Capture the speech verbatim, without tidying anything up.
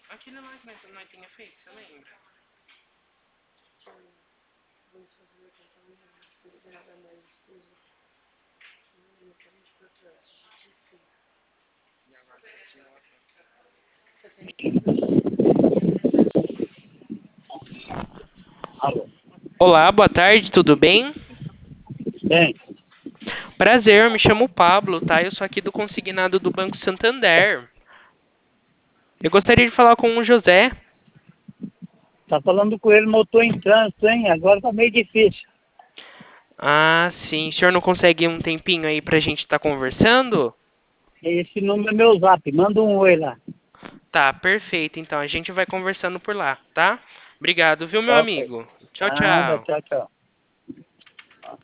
Aquele lá que nós, nós tinha feito, você lembra? Vamos fazer a campanha liberada mais despesa. vinte e quatro horas, a gente ensina. E agora você tinha outra. Você tem que Alô. Olá, boa tarde, tudo bem? Bem, Prazer, eu me chamo Pablo, tá? Eu sou aqui do consignado do Banco Santander. Eu gostaria de falar com o José. tá falando com ele, mas eu tô em trânsito, hein? Agora tá meio difícil. Ah, sim. O senhor não consegue um tempinho aí pra gente estar conversando? Esse número é meu zap, manda um oi lá. Tá, perfeito. Então, a gente vai conversando por lá, tá? Obrigado, viu, meu Ok. amigo? Tchau, Nada, tchau. tchau, tchau.